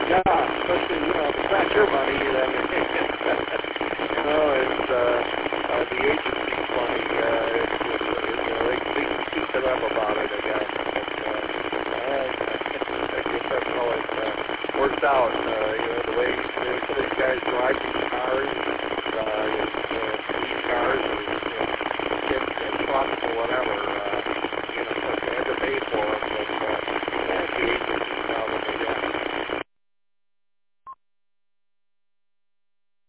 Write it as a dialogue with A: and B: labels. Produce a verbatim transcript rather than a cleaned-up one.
A: Yeah, especially, you know, if it's not your money, then, you know, it's, uh, uh, the agency's money, uh, it's, it's, uh, you know, they, they can speak to them about it, I guess. But, uh, I, I guess that's how it, uh, works out, uh, you know, the way, the way some of these guys drive these cars, uh, you know, police cars, or, you know, kids, uh, trucks, or whatever, uh,